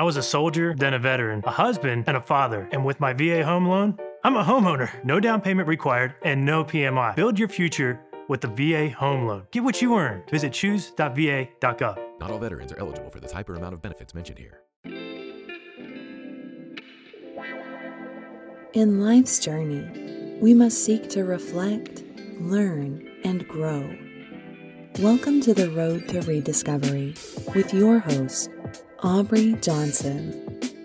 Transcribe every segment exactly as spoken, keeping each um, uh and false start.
was a soldier, then a veteran, a husband, and a father. And with my V A home loan, I'm a homeowner. No down payment required and no P M I. Build your future with the V A home loan. Get what you earn. Visit choose dot v a dot gov. Not all veterans are eligible for the type or amount of benefits mentioned here. In life's journey, we must seek to reflect, learn, and grow. Welcome to the Road to Rediscovery with your host, Aubrey Johnson.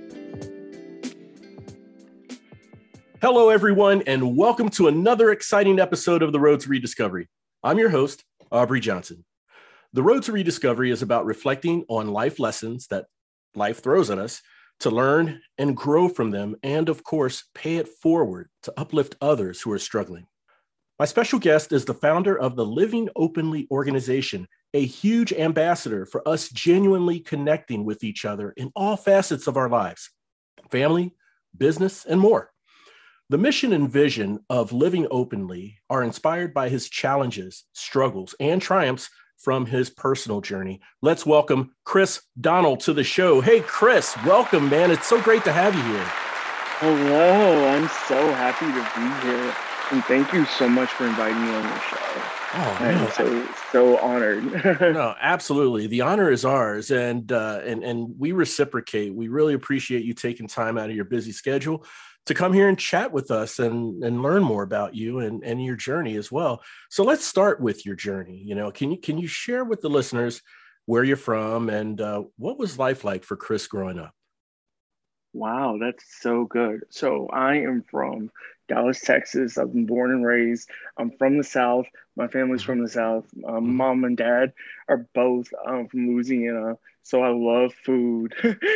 Hello, everyone, and welcome to another exciting episode of the Road to Rediscovery. I'm your host, Aubrey Johnson. The Road to Rediscovery is about reflecting on life lessons that life throws at us to learn and grow from them, and of course, pay it forward to uplift others who are struggling. My special guest is the founder of the Living Openly organization, a huge ambassador for us genuinely connecting with each other in all facets of our lives, family, business, and more. The mission and vision of Living Openly are inspired by his challenges, struggles, and triumphs from his personal journey. Let's welcome Chris Donald to the show. Hey, Chris, welcome, man. It's so great to have you here. Hello, I'm so happy to be here. And thank you so much for inviting me on the show. Oh, I'm man. so, so honored. No, absolutely. The honor is ours. And, uh, and, and we reciprocate. We really appreciate you taking time out of your busy schedule to come here and chat with us and, and learn more about you and, and your journey as well. So let's start with your journey. You know, can you, can you share with the listeners where you're from and uh, what was life like for Chris growing up? Wow, that's so good. So I am from Dallas, Texas. I've been born and raised. I'm from the South. My family's from the South. Um, Mm-hmm. Mom and dad are both um, from Louisiana. So I love food.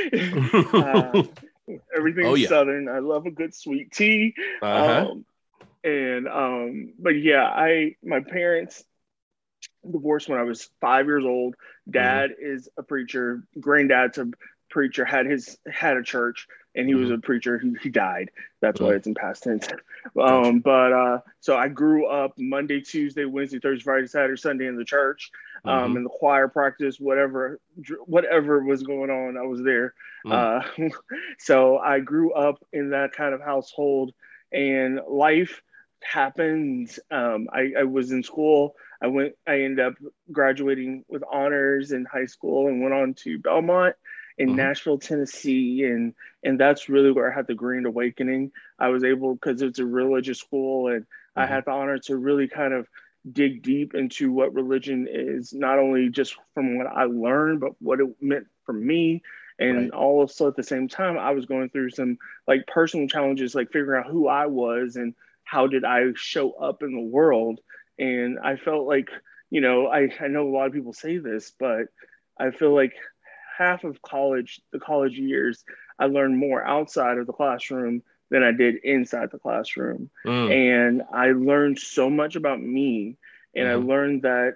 uh, everything's Oh, yeah. Southern. I love a good sweet tea. Uh-huh. Um, and, um, but yeah, I, my parents divorced when I was five years old. Dad mm-hmm. is a preacher. Granddad's a preacher, had his, had a church, and he mm-hmm. was a preacher who he died. That's mm-hmm. why it's in past tense. Um, gotcha. But, uh, so I grew up Monday, Tuesday, Wednesday, Thursday, Friday, Saturday, Sunday in the church, um, mm-hmm. in the choir practice, whatever, whatever was going on, I was there. Mm-hmm. Uh, so I grew up in that kind of household, and life happened. Um, I, I was in school. I went, I ended up graduating with honors in high school and went on to Belmont in mm-hmm. Nashville, Tennessee. And, and that's really where I had the Grand Awakening. I was able, because it's a religious school, and mm-hmm. I had the honor to really kind of dig deep into what religion is, not only just from what I learned, but what it meant for me. And right. also at the same time, I was going through some like personal challenges, like figuring out who I was and how did I show up in the world. And I felt like, you know, I, I know a lot of people say this, but I feel like half of college, the college years, I learned more outside of the classroom than I did inside the classroom. Mm. And I learned so much about me. And mm-hmm. I learned that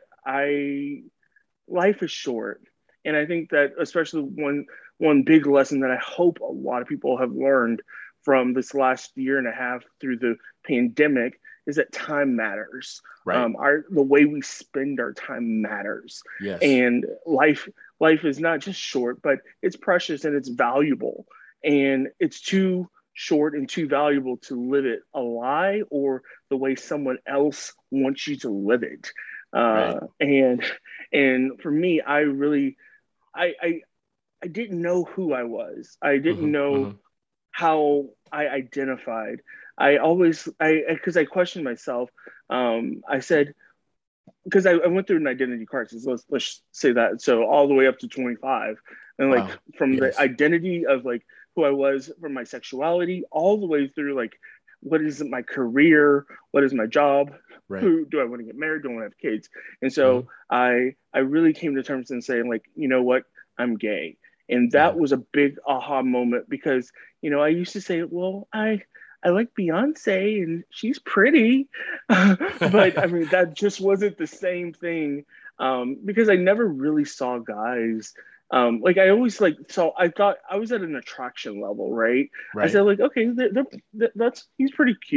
I, life is short. And I think that especially one, one big lesson that I hope a lot of people have learned from this last year and a half through the pandemic is that time matters. Right. Um, our the way we spend our time matters. Yes. And life life is not just short, but it's precious and it's valuable. And it's too short and too valuable to live it a lie or the way someone else wants you to live it. Uh, right. And and for me, I really I I, I didn't know who I was. I didn't mm-hmm. know mm-hmm. how I identified. I always, I, because I, I questioned myself. Um, I said, because I, I went through an identity crisis. Let's let's say that. So all the way up to twenty-five, and like wow. from yes. the identity of like who I was, from my sexuality, all the way through like what is my career, what is my job, right. who do I want to get married, do I want to have kids, and so mm-hmm. I I really came to terms and saying like, you know what, I'm gay. And that mm-hmm. was a big aha moment because, you know, I used to say, well, I I like Beyonce and she's pretty. But I mean, that just wasn't the same thing um, because I never really saw guys. Um, like I always like, so I thought I was at an attraction level, right? right. I said like, okay, they're, they're, that's, he's pretty cute.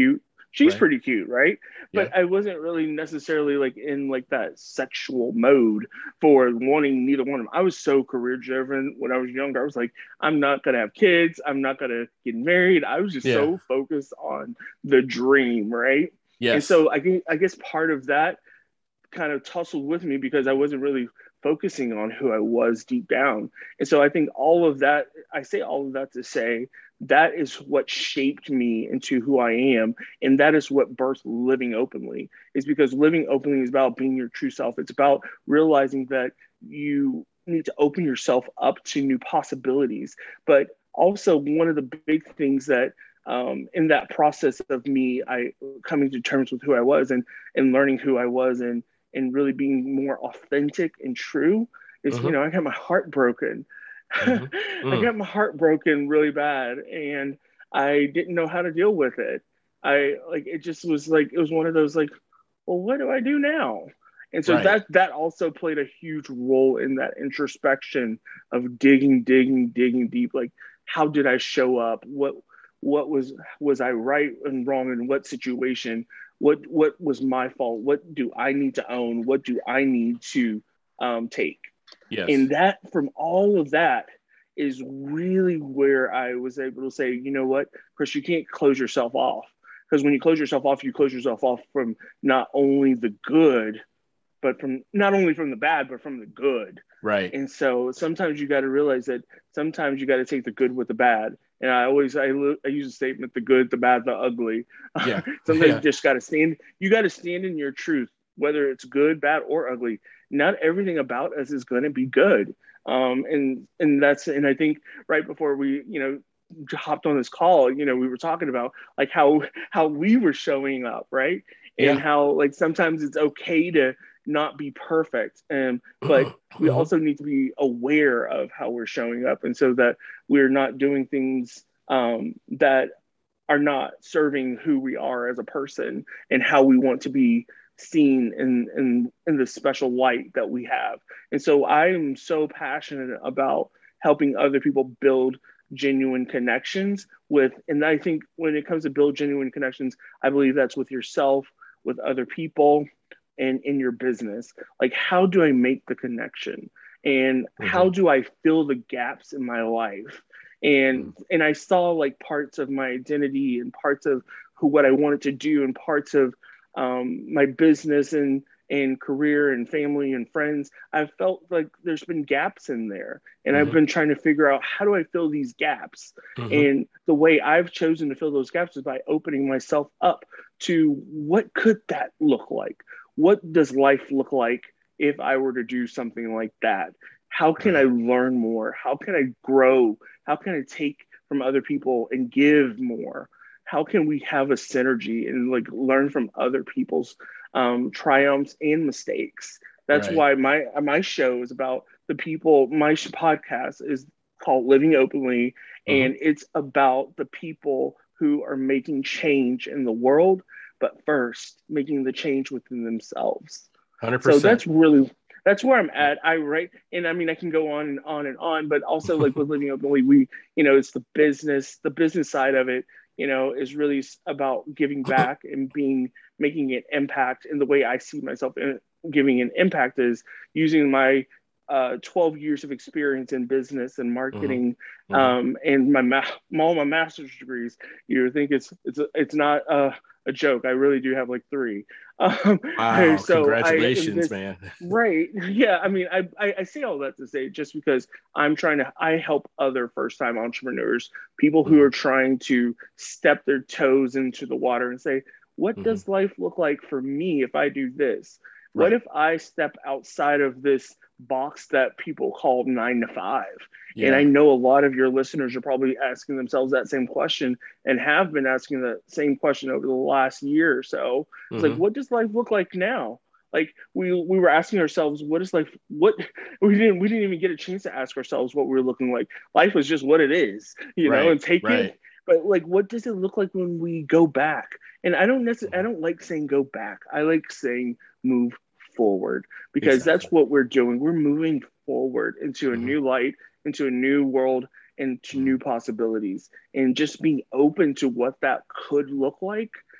she's Right. pretty cute, right? But Yeah. I wasn't really necessarily like in like that sexual mode for wanting neither one of them. I was so career driven when I was younger. I was like, I'm not gonna have kids. I'm not gonna get married. I was just Yeah. so focused on the dream, right? Yes. And so I think I guess part of that kind of tussled with me because I wasn't really focusing on who I was deep down. And so I think all of that, I say all of that to say that is what shaped me into who I am. And that is what birthed Living Openly, is because living openly is about being your true self. It's about realizing that you need to open yourself up to new possibilities. But also one of the big things that um, in that process of me, I coming to terms with who I was and, and learning who I was and, and really being more authentic and true is, Mm-hmm. you know, I got my heart broken. Mm-hmm. I Mm. got my heart broken really bad and I didn't know how to deal with it. I like, it just was like, it was one of those like, well, what do I do now? And so Right. that, that also played a huge role in that introspection of digging, digging, digging deep. Like, how did I show up? What, what was, was I right and wrong in what situation? What, what was my fault? What do I need to own? What do I need to um, take? Yes. And that, from all of that, is really where I was able to say, you know what, Chris, you can't close yourself off. Because when you close yourself off, you close yourself off from not only the good, but from not only from the bad, but from the good. Right. And so sometimes you got to realize that sometimes you got to take the good with the bad. And I always, I, I use a statement, the good, the bad, the ugly. Yeah. Sometimes Yeah. you just got to stand, you got to stand in your truth, whether it's good, bad, or ugly. Not everything about us is going to be good. Um, and, and that's, and I think right before we, you know, hopped on this call, you know, we were talking about like how, how we were showing up. Right. And Yeah. how like, sometimes it's okay to not be perfect. Um, but we Mhm. also need to be aware of how we're showing up. And so that we're not doing things um, that are not serving who we are as a person and how we want to be seen in, in, in the special light that we have. And so I am so passionate about helping other people build genuine connections with, and I think when it comes to build genuine connections, I believe that's with yourself, with other people, and in your business. Like, how do I make the connection? And Mm-hmm. how do I fill the gaps in my life? And mm-hmm. and I saw like parts of my identity and parts of who what I wanted to do and parts of um, my business and and career and family and friends. I felt like there's been gaps in there. And mm-hmm. I've been trying to figure out, how do I fill these gaps? Mm-hmm. And the way I've chosen to fill those gaps is by opening myself up to what could that look like? What does life look like if I were to do something like that? How can right. I learn more? How can I grow? How can I take from other people and give more? How can we have a synergy and like learn from other people's um, triumphs and mistakes? That's right. why my my show is about the people. My podcast is called Living Openly, mm-hmm. and it's about the people who are making change in the world, but first making the change within themselves. one hundred percent. So that's really, that's where I'm at. I write, and I mean, I can go on and on and on, but also like with Living Openly, we, you know, it's the business, the business side of it, you know, is really about giving back and being, making an impact. And the way I see myself in giving an impact is using my uh, twelve years of experience in business and marketing, mm-hmm. um, and my ma- all my master's degrees. You think it's it's it's not a, a joke. I really do have like three. Um, wow! So congratulations, I, this, man. Right? Yeah. I mean, I, I I say all that to say just because I'm trying to. I help other first-time entrepreneurs, people who mm-hmm. are trying to step their toes into the water and say, what mm-hmm. does life look like for me if I do this? Right. What if I step outside of this box that people call nine to five? Yeah. And I know a lot of your listeners are probably asking themselves that same question and have been asking the same question over the last year or so. It's mm-hmm. like, what does life look like now? Like we we were asking ourselves, what is life? What we didn't we didn't even get a chance to ask ourselves what we were looking like. Life was just what it is, you right. know, and take right. it. But like, what does it look like when we go back? And I don't necessarily, I don't like saying go back. I like saying move forward, because exactly. that's what we're doing. We're moving forward into a mm-hmm. new light, into a new world, into mm-hmm. new possibilities, and just being open to what that could look like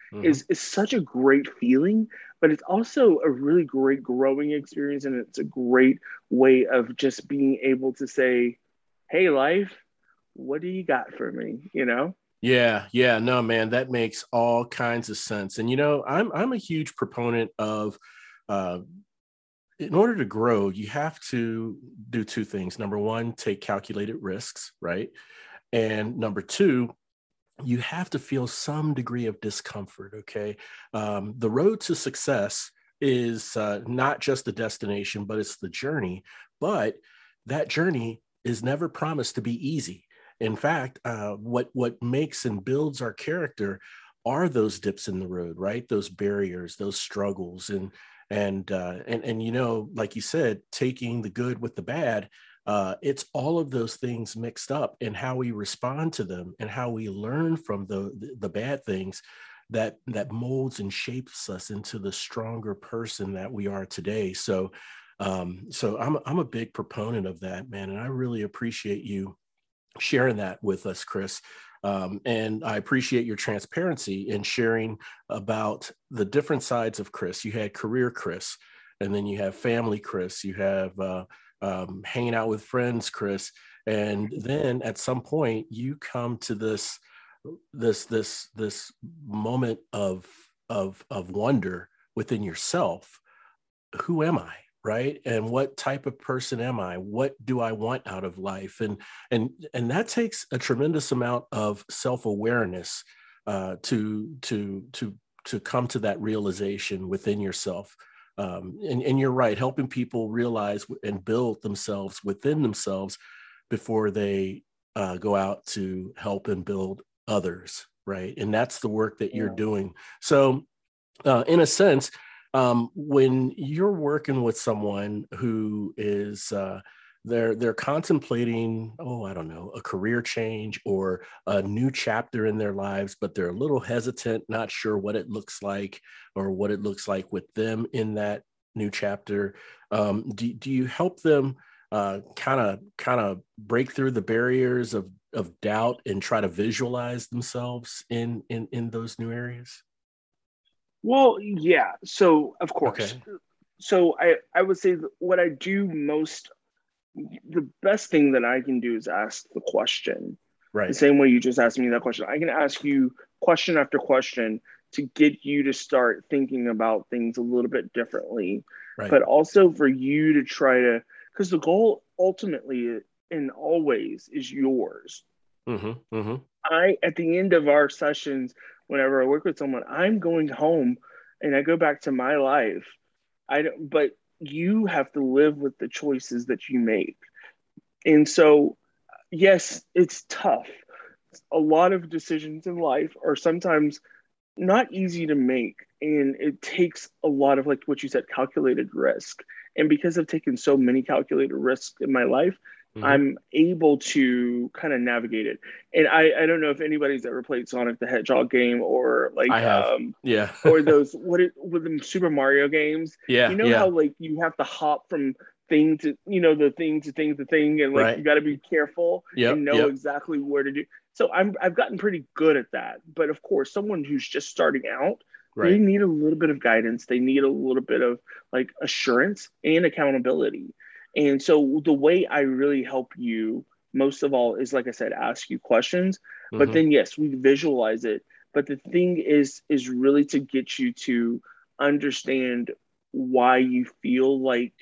mm-hmm. is, is such a great feeling, but it's also a really great growing experience. And it's a great way of just being able to say, hey, life, what do you got for me? You know? Yeah. Yeah. No, man, that makes all kinds of sense. And, you know, I'm, I'm a huge proponent of, uh, in order to grow, you have to do two things. Number one, take calculated risks, right? And number two, you have to feel some degree of discomfort, okay? Um, the road to success is uh, not just the destination, but it's the journey. But that journey is never promised to be easy. In fact, uh, what, what makes and builds our character are those dips in the road, right? Those barriers, those struggles. And And, uh, and, and, you know, like you said, taking the good with the bad, uh, it's all of those things mixed up, and how we respond to them and how we learn from the, the, the bad things that, that molds and shapes us into the stronger person that we are today. So, um, so I'm, I'm a big proponent of that, man. And I really appreciate you sharing that with us, Chris. Um, and I appreciate your transparency in sharing about the different sides of Chris. You had career Chris, and then you have family Chris, you have uh, um, hanging out with friends Chris. And then at some point you come to this, this, this, this moment of, of, of wonder within yourself. Who am I? Right. And what type of person am I? What do I want out of life? And, and, and that takes a tremendous amount of self-awareness uh, to, to, to, to come to that realization within yourself. Um, and, and you're right, helping people realize and build themselves within themselves before they uh, go out to help and build others. Right. And that's the work that you're Yeah. doing. So uh, in a sense, Um, when you're working with someone who is uh, they're they're contemplating, oh, I don't know, a career change or a new chapter in their lives, but they're a little hesitant, not sure what it looks like or what it looks like with them in that new chapter. Um, do, do you help them kind of kind of break through the barriers of of doubt and try to visualize themselves in in in those new areas? Well, yeah. So, of course. Okay. So, I, I would say that what I do most, the best thing that I can do is ask the question. Right. The same way you just asked me that question. I can ask you question after question to get you to start thinking about things a little bit differently. Right. But also for you to try to, because the goal ultimately and always is yours. Mm-hmm, mm-hmm. I, at the end of our sessions, whenever I work with someone, I'm going home and I go back to my life. I don't, but you have to live with the choices that you make. And so, yes, it's tough. A lot of decisions in life are sometimes not easy to make. And it takes a lot of, like what you said, calculated risk. And because I've taken so many calculated risks in my life, Mm-hmm. I'm able to kind of navigate it. And I, I don't know if anybody's ever played Sonic the Hedgehog game or like, I have. um, yeah, or those, what it, with the Super Mario games. Yeah. You know yeah. how like you have to hop from thing to, you know, the thing to thing to thing. And like, Right. you got to be careful Yep, and know yep. exactly where to do. So I'm, I've gotten pretty good at that. But of course, someone who's just starting out, Right. they need a little bit of guidance. They need a little bit of like assurance and accountability. And so the way I really help you most of all is, like I said, ask you questions, Mm-hmm. but then yes, we visualize it. But the thing is, is really to get you to understand why you feel like,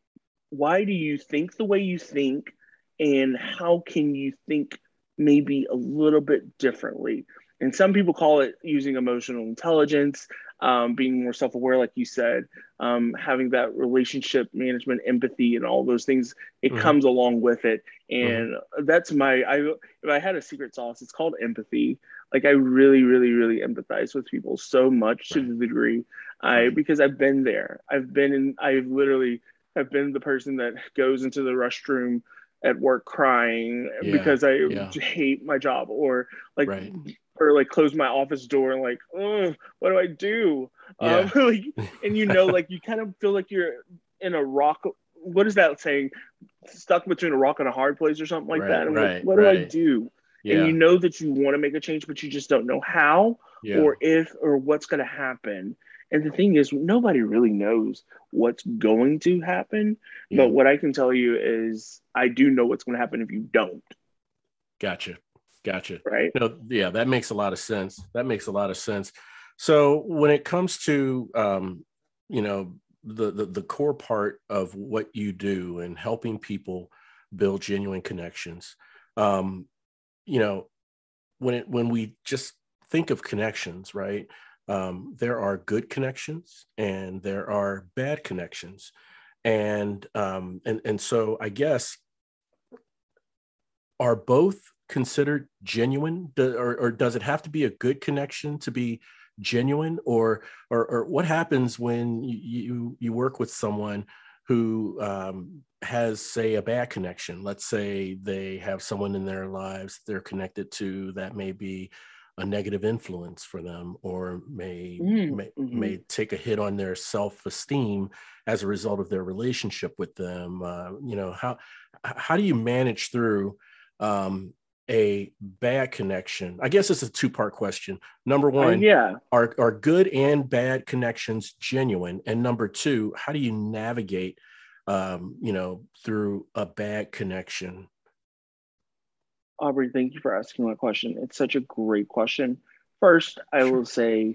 why do you think the way you think, and how can you think maybe a little bit differently? And some people call it using emotional intelligence, um, being more self-aware, like you said, um, having that relationship management, empathy, and all those things. It Mm-hmm. comes along with it. And Mm-hmm. that's my, I, if I had a secret sauce, it's called empathy. Like I really, really, really empathize with people so much Right. to the degree I, Right. because I've been there. I've been in, I've literally have been the person that goes into the restroom at work crying Yeah. because I Yeah. hate my job, or like, Right. or like close my office door and like, oh, what do I do? Yeah. Um, like, and you know, like you kind of feel like you're in a rock. What is that saying? Stuck between a rock and a hard place or something like Right, that. And right, like, what do I right. do? Yeah. And you know that you want to make a change, but you just don't know how. Yeah. or if or what's going to happen. And the thing is, nobody really knows what's going to happen. Yeah. But what I can tell you is I do know what's going to happen if you don't. Gotcha. Gotcha. Right. No, yeah, that makes a lot of sense. That makes a lot of sense. So when it comes to, um, you know, the, the, the core part of what you do and helping people build genuine connections, um, you know, when it, when we just think of connections, right? Um, there are good connections and there are bad connections. And, um, and, and so I guess, are both considered genuine, Do, or, or does it have to be a good connection to be genuine, or, or, or what happens when you, you, you work with someone who um, has, say, a bad connection? Let's say they have someone in their lives they're connected to that may be a negative influence for them, or may, Mm-hmm. may, may take a hit on their self-esteem as a result of their relationship with them. Uh, you know, how, how do you manage through um, a bad connection? I guess it's a two-part question. Number one, uh, yeah. are, are good and bad connections genuine? And number two, how do you navigate, um, you know, through a bad connection? Aubrey, thank you for asking that question. It's such a great question. First, I Sure. will say,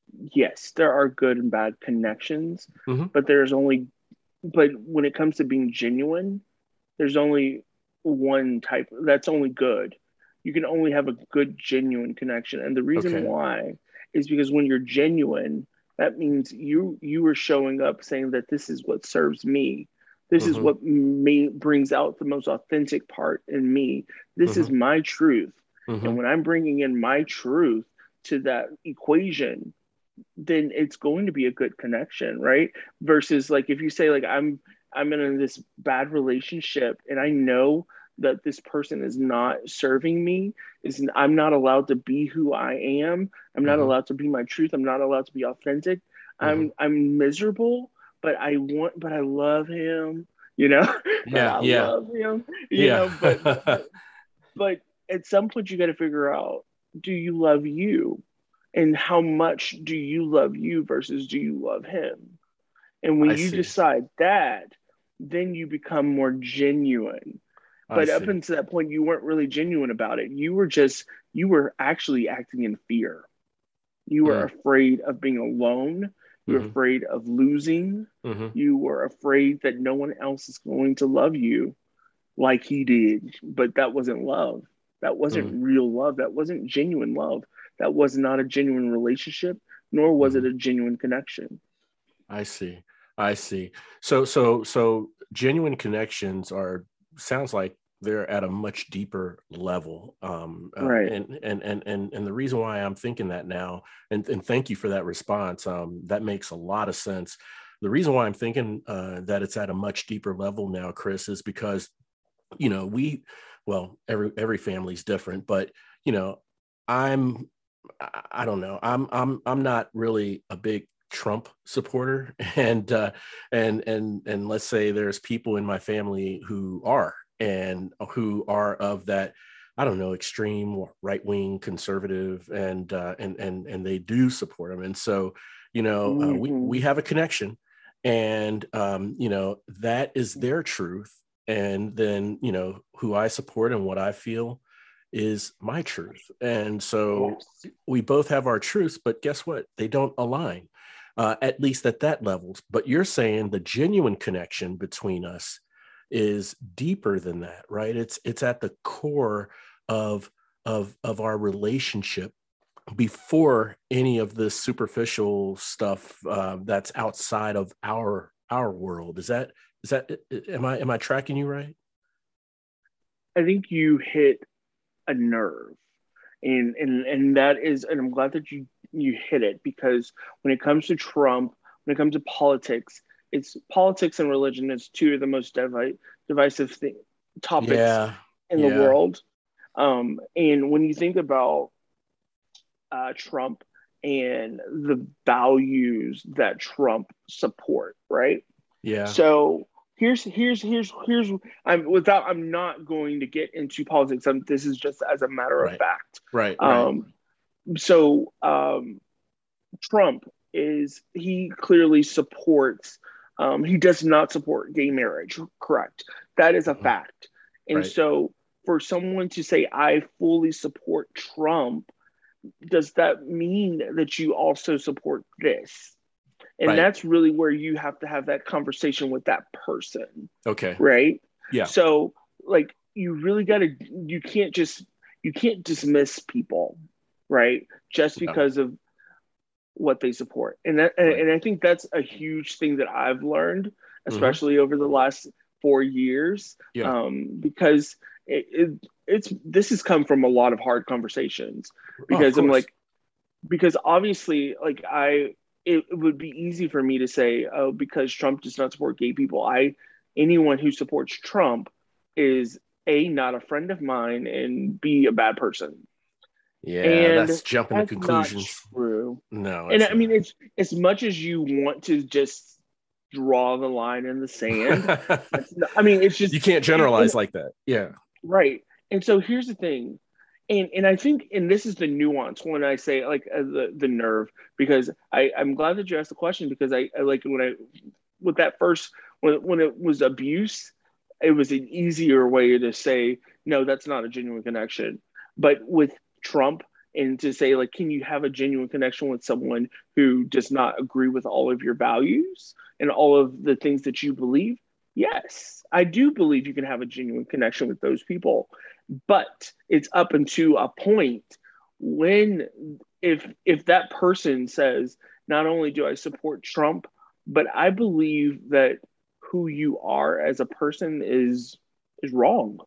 yes, there are good and bad connections, Mm-hmm. but there's only, but when it comes to being genuine, there's only one type. That's only good. You can only have a good, genuine connection. And the reason Okay. why is because when you're genuine, that means you, you are showing up saying that this is what serves me. This Mm-hmm. is what me brings out the most authentic part in me. This Mm-hmm. is my truth. Mm-hmm. And when I'm bringing in my truth to that equation, then it's going to be a good connection, right? Versus like if you say like I'm I'm in this bad relationship and I know that this person is not serving me, is I'm not allowed to be who I am. I'm not Mm-hmm. allowed to be my truth. I'm not allowed to be authentic. I'm Mm-hmm. I'm miserable, but I want but I love him, you know? Like Yeah. I Yeah. love him, you Yeah. know, but but but, but at some point you got to figure out, do you love you? And how much do you love you versus do you love him? And when I you see. decide that, then you become more genuine. I But up see. until that point, you weren't really genuine about it. You were just, you were actually acting in fear. You were Mm. afraid of being alone. You were Mm-hmm. afraid of losing. Mm-hmm. You were afraid that no one else is going to love you like he did. But that wasn't love. That wasn't Mm-hmm. real love. That wasn't genuine love. That was not a genuine relationship, nor was Mm-hmm. it a genuine connection. I see. I see. So, so, so genuine connections are, sounds like they're at a much deeper level. Um, uh, Right. and, and, and, and, and the reason why I'm thinking that now, and, and thank you for that response. Um, that makes a lot of sense. The reason why I'm thinking uh, that it's at a much deeper level now, Chris, is because, you know, we, well, every, every family's different, but, you know, I'm, I, I don't know. I'm, I'm, I'm not really a big Trump supporter, and uh, and and and let's say there's people in my family who are, and who are of that, I don't know, extreme right wing conservative, and uh, and and and they do support him, and so you know uh, we Mm-hmm. we have a connection, and um, you know that is their truth, and then you know who I support and what I feel is my truth, and so Yes. we both have our truths, but guess what? They don't align. Uh, at least at that level. But you're saying the genuine connection between us is deeper than that, right? It's it's at the core of of of our relationship before any of this superficial stuff uh, that's outside of our our world. Is that is that am I am I tracking you right? I think you hit a nerve. And and and that is, and I'm glad that you you hit it, because when it comes to Trump, when it comes to politics, it's politics and religion is two of the most divi- divisive thing, topics Yeah, in the yeah, world. Um, and when you think about uh, Trump and the values that Trump support, right? yeah. So here's here's here's here's I'm without I'm not going to get into politics. I'm, this is just as a matter of Right, fact. right, right. Um, so um, Trump is, he clearly supports, um, he does not support gay marriage, correct? That is a Mhm. fact. And Right. so for someone to say, I fully support Trump, does that mean that you also support this? And Right. that's really where you have to have that conversation with that person, Okay. right? Yeah. So like, you really got to, you can't just, you can't dismiss people, right? Just No. because of what they support. And that, Right. and I think that's a huge thing that I've learned, Mm-hmm. especially over the last four years, Yeah. um, because it, it, it's, this has come from a lot of hard conversations, Oh, of because I'm course. like, because obviously, like I, it, it would be easy for me to say, oh, because Trump does not support gay people, I, anyone who supports Trump is A, not a friend of mine, and B, a bad person. Yeah, And that's jumping to that's not conclusions. true. No, And it's I mean, it's as much as you want to just draw the line in the sand. not. That's not, I mean, it's just You can't generalize like that. Yeah. right. And so here's the thing, and and I think, and this is the nuance when I say like uh, the the nerve, because I I'm glad that you asked the question, because I, I like when I with that first when when it was abuse, it was an easier way to say no, that's not a genuine connection. But with Trump, and to say like, can you have a genuine connection with someone who does not agree with all of your values and all of the things that you believe? Yes, I do believe you can have a genuine connection with those people, but it's up until a point when if if that person says, not only do I support Trump, but I believe that who you are as a person is is wrong.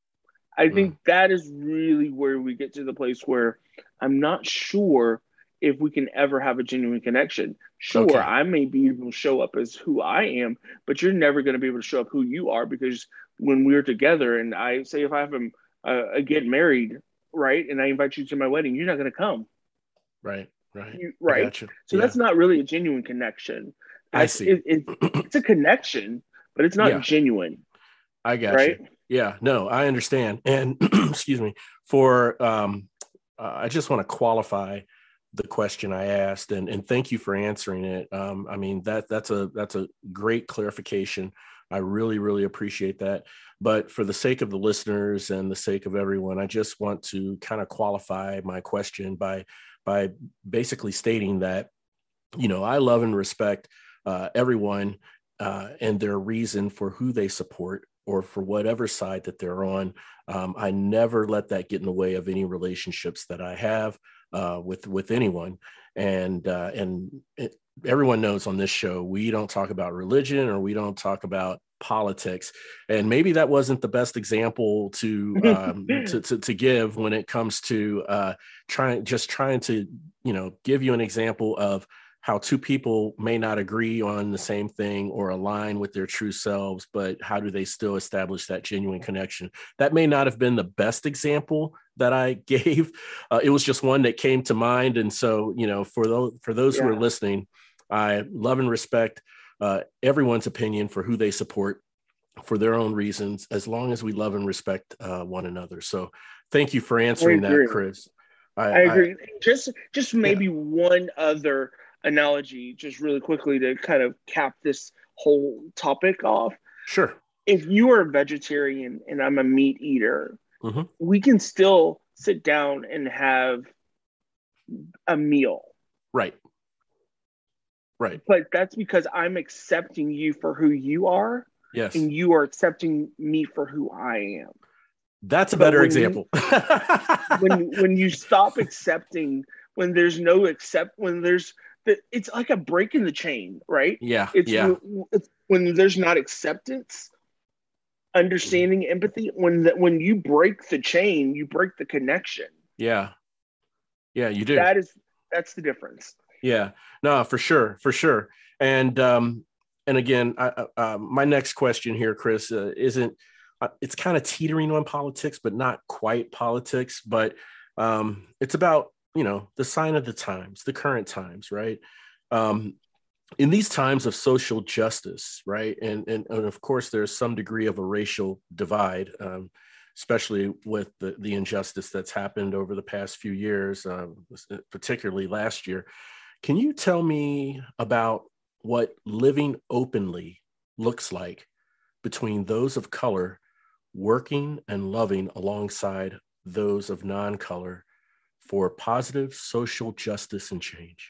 I think Mm. that is really where we get to the place where I'm not sure if we can ever have a genuine connection. Sure, Okay. I may be able to show up as who I am, but you're never going to be able to show up who you are, because when we're together and I say, if I have a, uh, get married, right, and I invite you to my wedding, you're not going to come. Right. Right. You, I right. got you. So Yeah. that's not really a genuine connection. I That's, see. It, it, it's a connection, but it's not Yeah. genuine. I got Right. you. Yeah, no, I understand. And excuse me, for um, uh, I just want to qualify the question I asked, and and thank you for answering it. Um, I mean that that's a that's a great clarification. I really really appreciate that. But for the sake of the listeners and the sake of everyone, I just want to kind of qualify my question by by basically stating that, you know, I love and respect uh, everyone uh, and their reason for who they support, or for whatever side that they're on. Um, I never let that get in the way of any relationships that I have uh, with with anyone. And uh, and it, everyone knows on this show, we don't talk about religion, or we don't talk about politics. And maybe that wasn't the best example to um, to, to to give when it comes to uh, trying just trying to, you know, give you an example of how two people may not agree on the same thing or align with their true selves, but how do they still establish that genuine connection? That may not have been the best example that I gave. Uh, it was just one that came to mind. And so, you know, for those, for those Yeah. who are listening, I love and respect uh, everyone's opinion for who they support for their own reasons, as long as we love and respect uh, one another. So thank you for answering that, Chris. I, I agree. I, just, just maybe yeah. one other analogy, just really quickly, to kind of cap this whole topic off. Sure. If you are a vegetarian and I'm a meat eater, mm-hmm. we can still sit down and have a meal. Right. Right. But that's because I'm accepting you for who you are. Yes. And you are accepting me for who I am. That's a but better example. You, when when you stop accepting, when there's no accept, when there's it's like a break in the chain, right? Yeah. It's, yeah. it's when there's not acceptance, understanding, mm-hmm. empathy. When the, when you break the chain, you break the connection. Yeah. Yeah, you do. That is that's the difference. Yeah. No, for sure, for sure. And um, and again, I, uh, my next question here, Chris, uh, isn't. Uh, it's kind of teetering on politics, but not quite politics. But um, it's about, you know, the sign of the times, the current times, right? Um, in these times of social justice, right? And, and, and of course, there's some degree of a racial divide. Um, especially with the, the injustice that's happened over the past few years, uh, particularly last year. Can you tell me about what living openly looks like between those of color working and loving alongside those of non-color for positive social justice and change?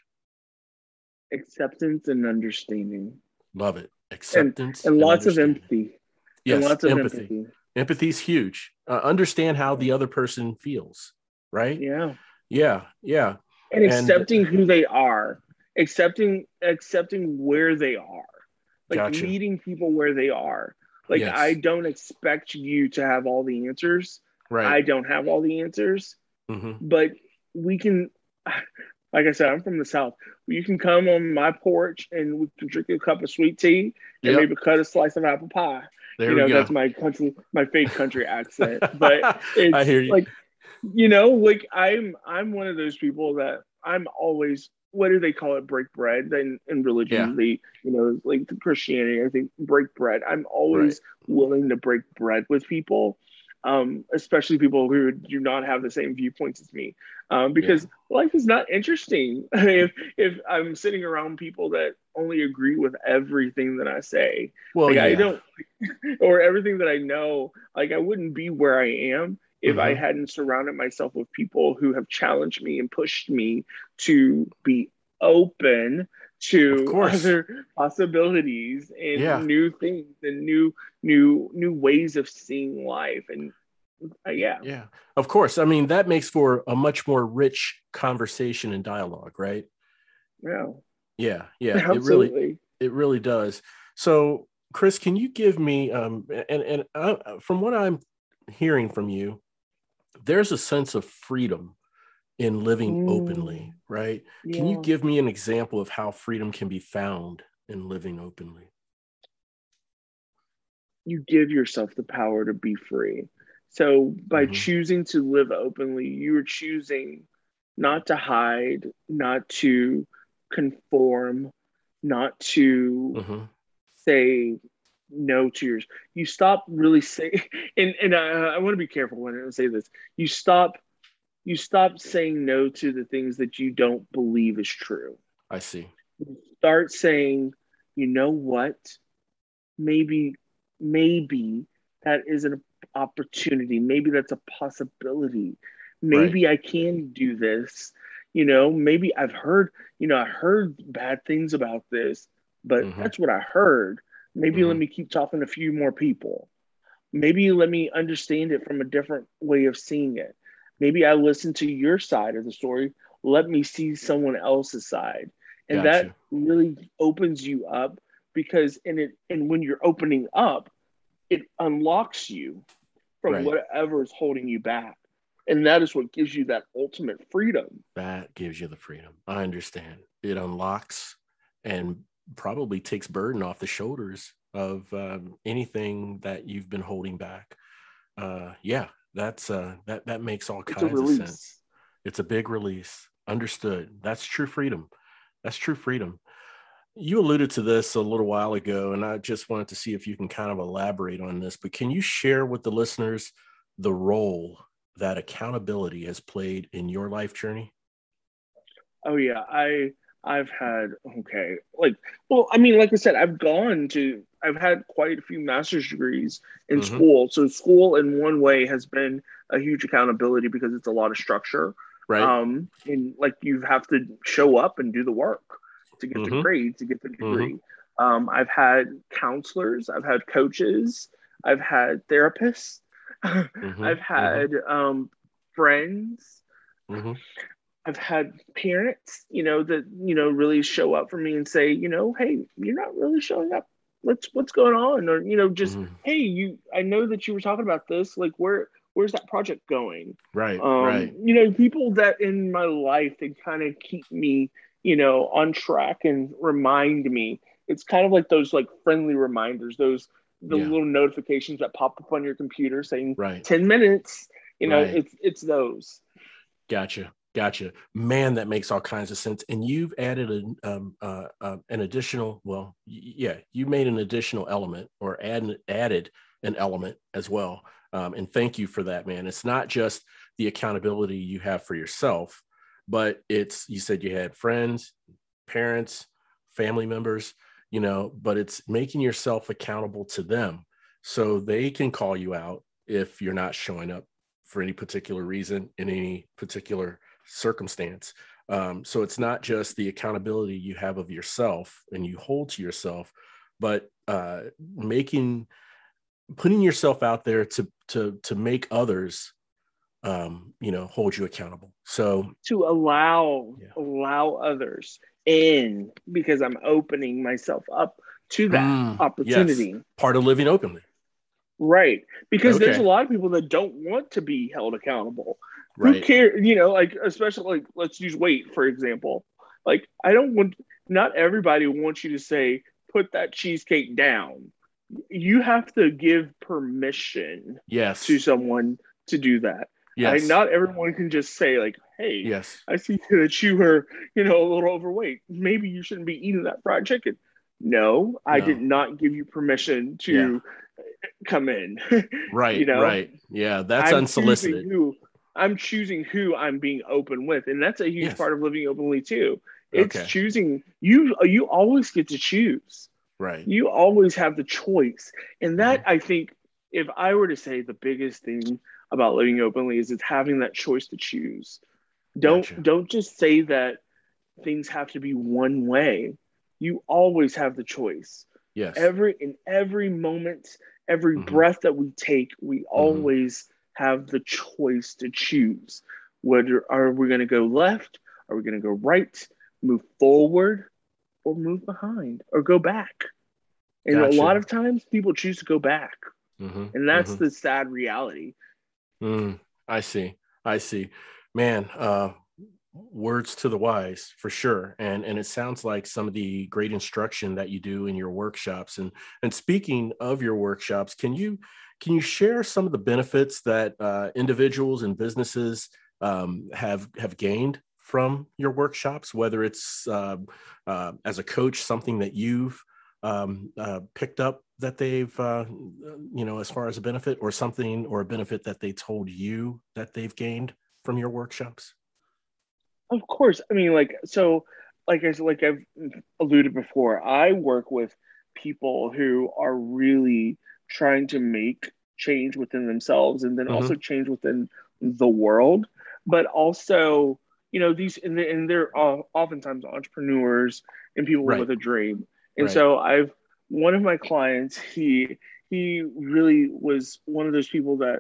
Acceptance and understanding. Love it. Acceptance and, and, and lots of empathy. Yes, and lots of empathy. empathy. Empathy is huge. Uh, understand how the other person feels, right? Yeah. Yeah, yeah. And accepting and, who they are, accepting accepting where they are, like gotcha. meeting people where they are. Like, yes. I don't expect you to have all the answers. Right. I don't have all the answers, mm-hmm. but we can, like I said, I'm from the South. You can come on my porch and we can drink a cup of sweet tea and yep. maybe cut a slice of apple pie. There you know, we go. That's my country, my fake country accent. But it's I hear you. like, you know, like I'm, I'm one of those people that I'm always, what do they call it? Break bread. In, in religion, yeah. they, you know, like the Christianity, I think break bread. I'm always right. willing to break bread with people, um, especially people who do not have the same viewpoints as me, um, because yeah. life is not interesting if if I'm sitting around people that only agree with everything that I say. Well, like, yeah. I don't, or everything that I know. Like, I wouldn't be where I am if mm-hmm. I hadn't surrounded myself with people who have challenged me and pushed me to be open to other possibilities and yeah. new things and new new new ways of seeing life. And uh, yeah yeah of course. I mean, that makes for a much more rich conversation and dialogue, right? Yeah yeah yeah Absolutely. it really it really does. So Chris, can you give me um and and uh, from what I'm hearing from you, there's a sense of freedom in living mm. openly, right? Yeah. Can you give me an example of how freedom can be found in living openly? You give yourself the power to be free. So by mm-hmm. choosing to live openly, you're choosing not to hide, not to conform, not to mm-hmm. say no to yours. You stop really saying, and, and I, I want to be careful when I say this, you stop You stop saying no to the things that you don't believe is true. I see. You start saying, you know what? Maybe, maybe that is an opportunity. Maybe that's a possibility. Maybe right. I can do this. You know, maybe I've heard, you know, I heard bad things about this, but mm-hmm. that's what I heard. Maybe mm-hmm. let me keep talking to a few more people. Maybe let me understand it from a different way of seeing it. Maybe I listen to your side of the story. Let me see someone else's side. And gotcha. That really opens you up, because in it, and when you're opening up, it unlocks you from right. whatever is holding you back. And that is what gives you that ultimate freedom. That gives you the freedom. I understand. It unlocks and probably takes burden off the shoulders of um, anything that you've been holding back. Uh, yeah. That's uh that that makes all kinds of sense. It's a big release. Understood. That's true freedom. That's true freedom. You alluded to this a little while ago, and I just wanted to see if you can kind of elaborate on this, but can you share with the listeners the role that accountability has played in your life journey? Oh yeah, I I've had okay, like well, I mean, like I said, I've gone to I've had quite a few master's degrees in mm-hmm. school. So school in one way has been a huge accountability because it's a lot of structure. Right. Um, and like you have to show up and do the work to get mm-hmm. the grade, to get the degree. Mm-hmm. Um, I've had counselors, I've had coaches, I've had therapists, mm-hmm. I've had mm-hmm. um, friends. Mm-hmm. I've had parents, you know, that, you know, really show up for me and say, you know, hey, you're not really showing up. Let's, what's going on? Or, you know, just, mm-hmm. hey, you, I know that you were talking about this. Like, where, where's that project going? Right. Um, right. You know, people that in my life, they kind of keep me, you know, on track and remind me. It's kind of like those like friendly reminders, those, the yeah. little notifications that pop up on your computer saying right. ten minutes, you know, right. it's, it's those. Gotcha. Gotcha. Man, that makes all kinds of sense. And you've added an, um, uh, uh, an additional, well, y- yeah, you made an additional element or add, added an element as well. Um, and thank you for that, man. It's not just the accountability you have for yourself, but it's, you said you had friends, parents, family members, you know, but it's making yourself accountable to them so they can call you out if you're not showing up for any particular reason in any particular circumstance. Um, so it's not just the accountability you have of yourself and you hold to yourself, but uh, making, putting yourself out there to, to, to make others, um, you know, hold you accountable. So to allow, yeah. allow others in, because I'm opening myself up to that Mm, opportunity. Yes. Part of living openly. Right. Because Okay. there's a lot of people that don't want to be held accountable. Right. Who care, you know, like, especially like, let's use weight, for example. Like, I don't want, not everybody wants you to say, put that cheesecake down. You have to give permission Yes. to someone to do that. Yes. I, not everyone can just say like, hey, Yes. I see that you were, you know, a little overweight. Maybe you shouldn't be eating that fried chicken. No, I No. did not give you permission to come in. Right. You know, Right. Yeah. That's I'm unsolicited. choosing who I'm choosing who I'm being open with, and that's a huge Yes. part of living openly too. It's Okay. choosing. You you always get to choose. Right. You always have the choice, and that I think, if I were to say the biggest thing about living openly, is it's having that choice to choose. Don't Gotcha. don't just say that things have to be one way. You always have the choice. Yes. Every in every moment, every Mhm. breath that we take, we always have the choice to choose. Whether are we going to go left? Are we going to go right? Move forward, or move behind, or go back? And Gotcha. a lot of times, people choose to go back, Mhm. and that's Mhm. the sad reality. Mm, I see. I see. Man, uh, words to the wise for sure. And and it sounds like some of the great instruction that you do in your workshops. And and speaking of your workshops, can you can you share some of the benefits that uh, individuals and businesses um, have have gained from your workshops? Whether it's uh, uh, as a coach, something that you've um, uh, picked up that they've, uh, you know, as far as a benefit, or something or a benefit that they told you that they've gained from your workshops? Of course. I mean, like, so, like I like I've alluded before, I work with people who are really trying to make change within themselves, and then Mm-hmm. also change within the world. But also, you know, these, and they're, and they're all, oftentimes entrepreneurs and people Right. with a dream. And Right. so I've, one of my clients, he, he really was one of those people that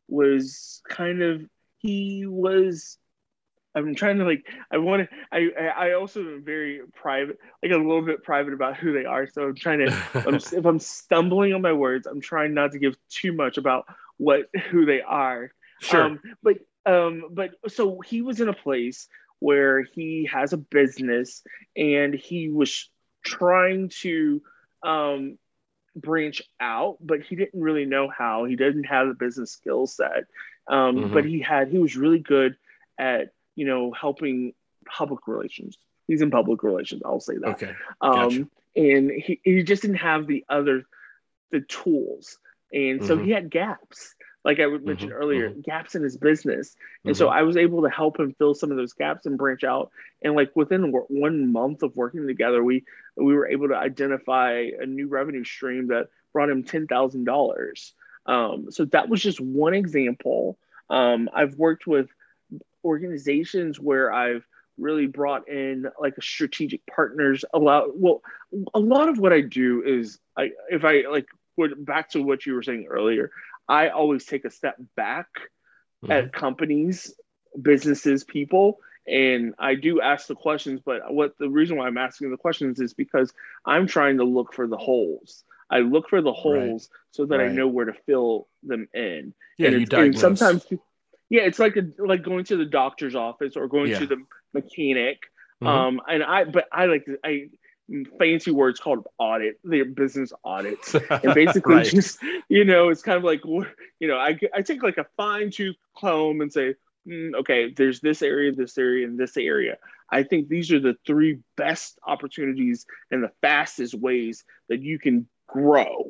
was kind of, he was, I'm trying to like, I want to, I, I also am very private, like a little bit private about who they are. So I'm trying to, I'm, if I'm stumbling on my words, I'm trying not to give too much about what, who they are. Sure. Um, but, um, but so he was in a place where he has a business, and he was trying to, um, branch out, but he didn't really know how. He didn't have the business skill set. Um, Mm-hmm. but he had, he was really good at, you know, helping public relations. He's in public relations, I'll say that. Okay. Um, Gotcha. and he, he just didn't have the other, the tools. And so Mm-hmm. he had gaps, like I mentioned Mm-hmm. earlier, Mm-hmm. gaps in his business. And so Mm-hmm. I was able to help him fill some of those gaps and branch out. And like within one month of working together, we, we were able to identify a new revenue stream that brought him ten thousand dollars. Um, so that was just one example. Um, I've worked with organizations where I've really brought in like a strategic partners. A lot, well, a lot of what I do is, I, if I like, what, back to what you were saying earlier, I always take a step back Mm-hmm. at companies, businesses, people, and I do ask the questions. But what the reason why I'm asking the questions is because I'm trying to look for the holes. I look for the holes so that I Right. know where to fill them in. Yeah, and you it's, and diagnose. sometimes, yeah, it's like a, like going to the doctor's office or going Yeah. to the mechanic. Mhm. Um, and I, but I like I fancy words called audit, their business audits, and basically Right. just, you know, it's kind of like, you know, I I take like a fine tooth comb and say, mm, okay, there's this area, this area, and this area. I think these are the three best opportunities and the fastest ways that you can grow.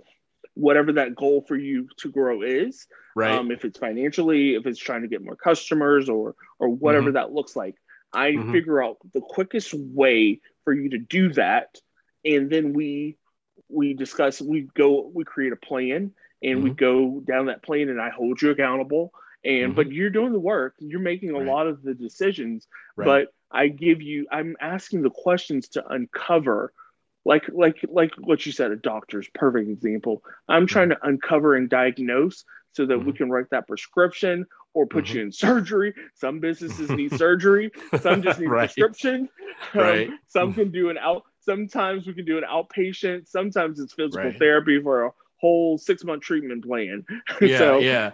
whatever that goal for you to grow is. Right. Um, if it's financially, if it's trying to get more customers or or whatever Mm-hmm. that looks like, I Mm-hmm. figure out the quickest way for you to do that, and then we we discuss. We go. We create a plan, and Mm-hmm. we go down that plan, and I hold you accountable. And Mm-hmm. but you're doing the work. You're making a Right. lot of the decisions. Right. But I give you. I'm asking the questions to uncover. Like, like, like what you said, a doctor's perfect example. I'm trying to uncover and diagnose so that Mm-hmm. we can write that prescription or put Mm-hmm. you in surgery. Some businesses need surgery. Some just need Right. a prescription. Right. Um, some can do an out. Sometimes we can do an outpatient. Sometimes it's physical Right. therapy for a whole six month treatment plan. Yeah. so Yeah.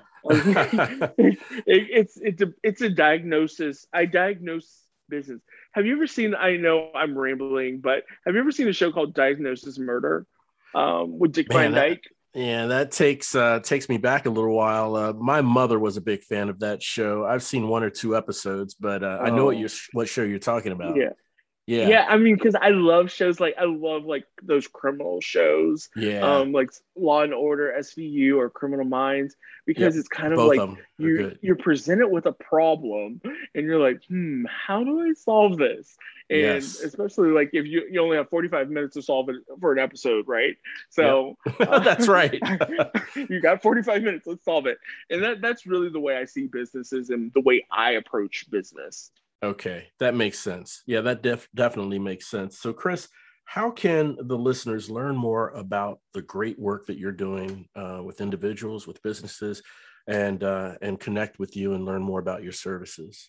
it, it's it's a it's a diagnosis. I diagnose business. Have you ever seen? I know I'm rambling, but have you ever seen a show called Diagnosis Murder um, with Dick Man, Van that- Dyke? Yeah, that takes uh, takes me back a little while. Uh, my mother was a big fan of that show. I've seen one or two episodes, but uh, I know what Oh. you what show you're talking about. Yeah. Yeah, Yeah, I mean, because I love shows like I love like those criminal shows, yeah. um, like Law and Order, S V U, or Criminal Minds, because Yep, it's kind of both like of them are you good. you're presented with a problem, and you're like, hmm, how do I solve this? And Yes. especially like if you you only have forty-five minutes to solve it for an episode, right? So uh, That's right. you got forty-five minutes, let's solve it. And that that's really the way I see businesses and the way I approach business. Okay, that makes sense. Yeah, that def- definitely makes sense. So, Chris, how can the listeners learn more about the great work that you're doing uh, with individuals, with businesses, and uh, and connect with you and learn more about your services?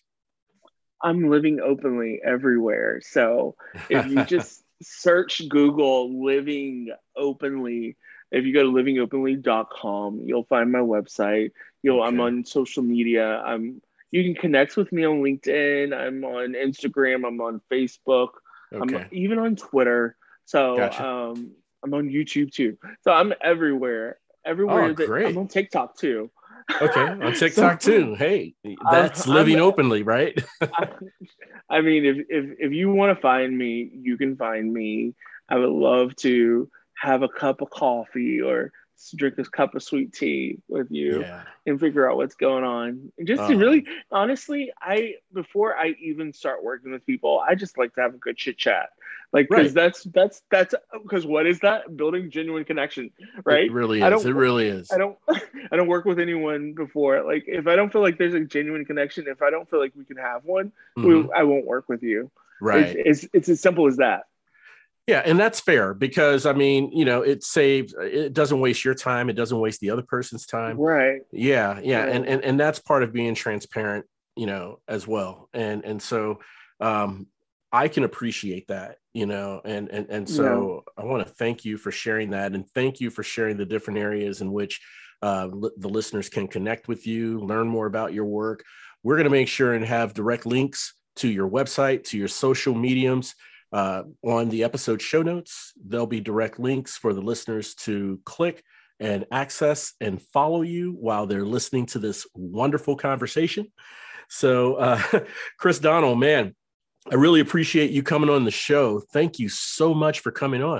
I'm living openly everywhere. So if you just search Google living openly, if you go to living openly dot com, you'll find my website. You'll I'm Okay. on social media. I'm you can connect with me on LinkedIn. I'm on Instagram. I'm on Facebook. I'm Okay. even on Twitter. So Gotcha. um, I'm on YouTube too. So I'm everywhere. Everywhere Oh, that great. I'm on TikTok too. Okay, on TikTok So, too. Hey, that's I'm- living I'm- openly, right? I, I mean, if, if if you want to find me, you can find me. I would love to have a cup of coffee or drink a cup of sweet tea with you Yeah. and figure out what's going on. And just Oh. to really, honestly, I before I even start working with people, I just like to have a good chit chat. Like, because Right. that's that's that's because what is that? Building genuine connection, right? It really I is. don't- It really is. I don't I don't work with anyone before. Like if I don't feel like there's a genuine connection, if I don't feel like we can have one, Mhm. we, I won't work with you. Right. It's, it's it's as simple as that. Yeah, and that's fair because I mean, you know, it saves. It doesn't waste your time. It doesn't waste the other person's time. Right. Yeah, yeah, Right. and and and that's part of being transparent, you know, as well. And and so, um, I can appreciate that, you know, and and and so I want to thank you for sharing that, and thank you for sharing the different areas in which uh, li- the listeners can connect with you, learn more about your work. We're going to make sure and have direct links to your website, to your social mediums. Uh, on the episode show notes, there'll be direct links for the listeners to click and access and follow you while they're listening to this wonderful conversation. So, uh, Chris Donnell, man, I really appreciate you coming on the show. Thank you so much for coming on.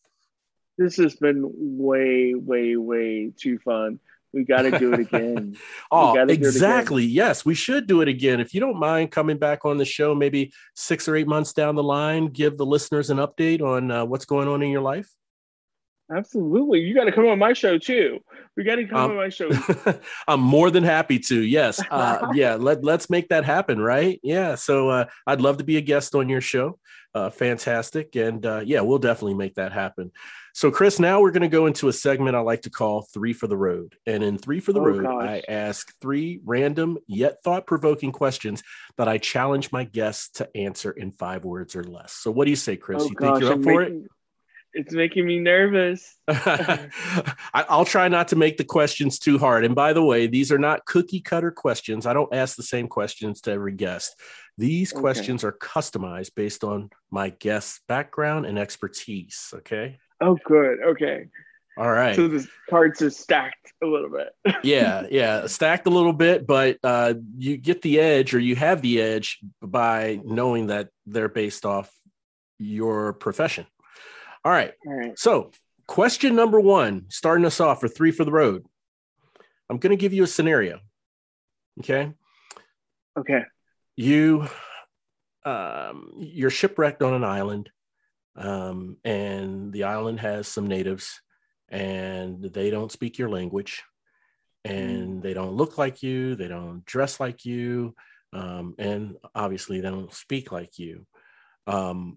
This has been way, way, way too fun. We got to do it again. Oh, gotta do it again. exactly. Yes, we should do it again. If you don't mind coming back on the show, maybe six or eight months down the line, give the listeners an update on uh, what's going on in your life. Absolutely. You got to come on my show too. We got to come Um, on my show. I'm more than happy to. Yes. Uh, yeah. Let, let's make that happen. Right. Yeah. So uh, I'd love to be a guest on your show. Uh, fantastic. And uh, yeah, we'll definitely make that happen. So, Chris, now we're going to go into a segment I like to call Three for the Road. And in Three for the Oh, Road, gosh. I ask three random yet thought-provoking questions that I challenge my guests to answer in five words or less. So what do you say, Chris? Oh, you gosh, think you're up I'm for making, it's making me nervous. it? I, I'll try not to make the questions too hard. And by the way, these are not cookie cutter questions. I don't ask the same questions to every guest. These Okay. questions are customized based on my guest's background and expertise. Okay. Oh, good. Okay. All right. So the cards are stacked a little bit. yeah, yeah, stacked a little bit, but uh, you get the edge, or you have the edge by knowing that they're based off your profession. All right. All right. So question number one, starting us off for three for the road. I'm going to give you a scenario. Okay. Okay. You, um, you're shipwrecked on an island, um, and the island has some natives, and they don't speak your language, and they don't look like you. They don't dress like you. Um, and obviously they don't speak like you. Um,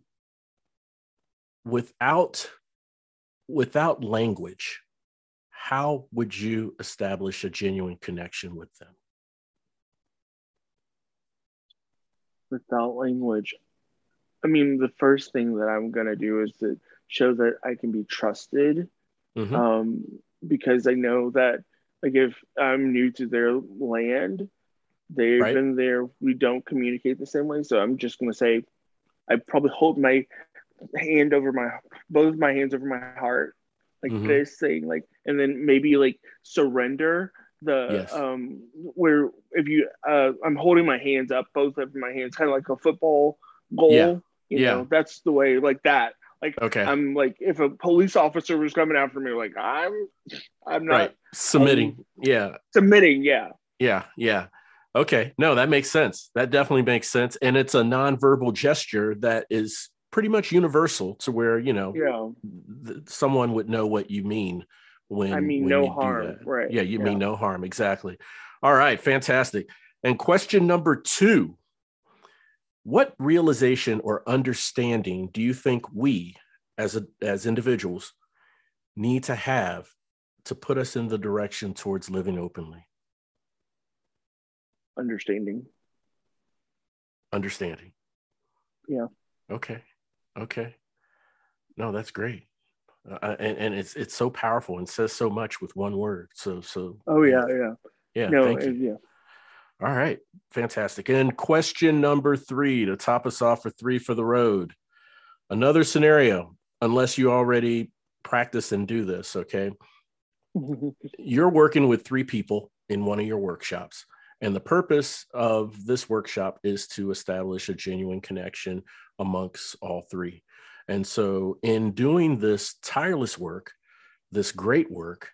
without, without language, how would you establish a genuine connection with them? Without language, I mean, the first thing that I'm going to do is to show that I can be trusted. Mm-hmm. Um, because I know that, like, if I'm new to their land, they've Right. been there, we don't communicate the same way. So I'm just going to say, I probably hold my hand over my, both of my hands over my heart, like Mhm. this, saying like, and then maybe like surrender the, Yes. um, where if you, uh, I'm holding my hands up, both of my hands, kind of like a football goal, Yeah. you Yeah. know, that's the way, like that. Like, Okay. I'm like, if a police officer was coming after me, like I'm, I'm not Right. Submitting. um, Yeah. submitting. Yeah. Yeah. Yeah. Okay. No, that makes sense. That definitely makes sense. And it's a nonverbal gesture that is pretty much universal to where, you know, Yeah. th- someone would know what you mean when, I mean, when no you harm. do that. Right. Yeah. You Yeah. mean no harm. Exactly. All right. Fantastic. And question number two, what realization or understanding do you think we as a, as individuals need to have to put us in the direction towards living openly? Understanding. Understanding. Yeah. Okay. Okay. No, that's great. Uh, and, and it's, it's so powerful and says so much with one word. So, so. Oh yeah. Yeah. Yeah. No. Thank you. Yeah. All right. Fantastic. And question number three to top us off for three for the road. Another scenario, unless you already practice and do this. Okay. You're working with three people in one of your workshops. And the purpose of this workshop is to establish a genuine connection amongst all three. And so in doing this tireless work, this great work,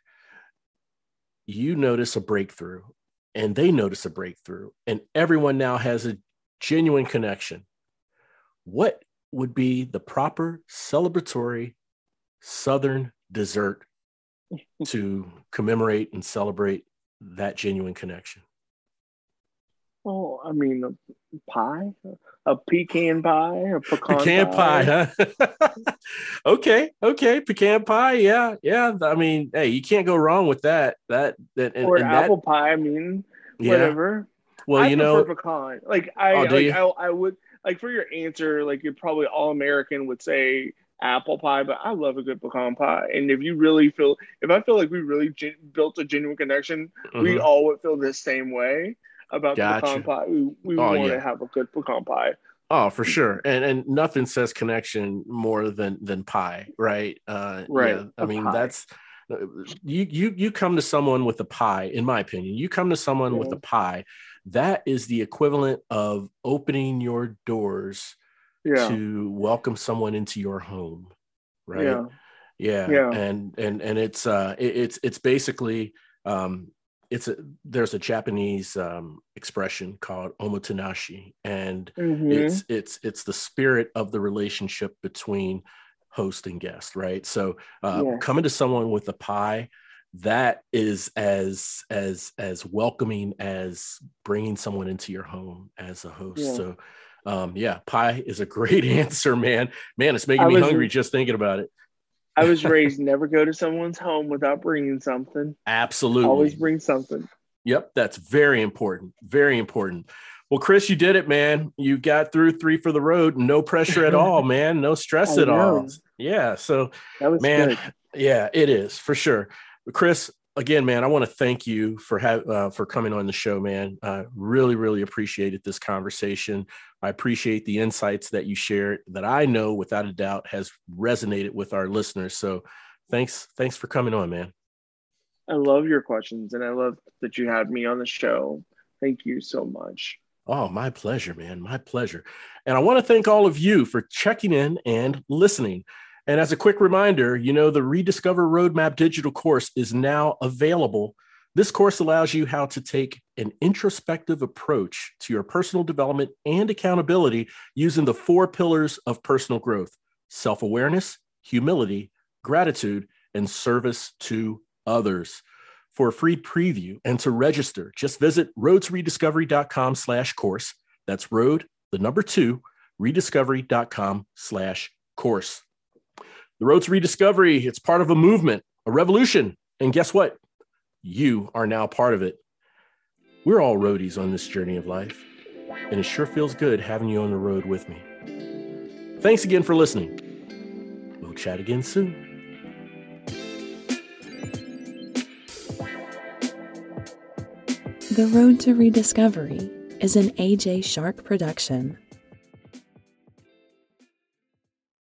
you notice a breakthrough and they notice a breakthrough and everyone now has a genuine connection. What would be the proper celebratory Southern dessert to commemorate and celebrate that genuine connection? Oh, I mean, a pie, a pecan pie, a pecan, Pecan pie, pie. huh? okay, okay, pecan pie, yeah, yeah. I mean, hey, you can't go wrong with that. That, that and, or and apple that, pie. I mean, yeah. whatever. Well, I you prefer know, pecan. Like I, oh, do like you? I, I would like for your answer. Like you're probably all American would say apple pie, but I love a good pecan pie. And if you really feel, if I feel like we really gen- built a genuine connection, Mhm. we all would feel the same way about Gotcha. the pecan pie. We, we Oh, want yeah. to have a good pecan pie. Oh, for sure. And and nothing says connection more than than pie, right? Uh, Right. Yeah, I A mean, pie. that's you you you come to someone with a pie, in my opinion. You come to someone Yeah. with a pie, that is the equivalent of opening your doors Yeah. to welcome someone into your home, right? Yeah. Yeah. Yeah. And and and it's uh it, it's it's basically um it's a there's a Japanese um expression called omotenashi, and Mhm. it's it's it's the spirit of the relationship between host and guest, right? So uh Yes. coming to someone with a pie, that is as as as welcoming as bringing someone into your home as a host. Yeah. So um yeah, pie is a great answer, man. Man, it's making I me was- hungry just thinking about it. I was raised never go to someone's home without bringing something. Absolutely. Always bring something. Yep, that's very important. Very important. Well, Chris, you did it, man. You got through three for the road. No pressure at all, man. No stress I at all. know. Yeah. So, That was man, good. yeah, it is for sure. But Chris, again, man, I want to thank you for ha- uh, for coming on the show, man. I really, really appreciated this conversation. I appreciate the insights that you shared that I know without a doubt has resonated with our listeners. So thanks. Thanks for coming on, man. I love your questions, and I love that you had me on the show. Thank you so much. Oh, my pleasure, man. My pleasure. And I want to thank all of you for checking in and listening. And as a quick reminder, you know, the Rediscover Roadmap digital course is now available. This course allows you how to take an introspective approach to your personal development and accountability using the four pillars of personal growth: self-awareness, humility, gratitude, and service to others. For a free preview and to register, just visit roadtorediscovery.com slash course. That's road, the number two, rediscovery.com slash course. The Road to Rediscovery, it's part of a movement, a revolution. And guess what? You are now part of it. We're all roadies on this journey of life, and it sure feels good having you on the road with me. Thanks again for listening. We'll chat again soon. The Road to Rediscovery is an A J Shark production.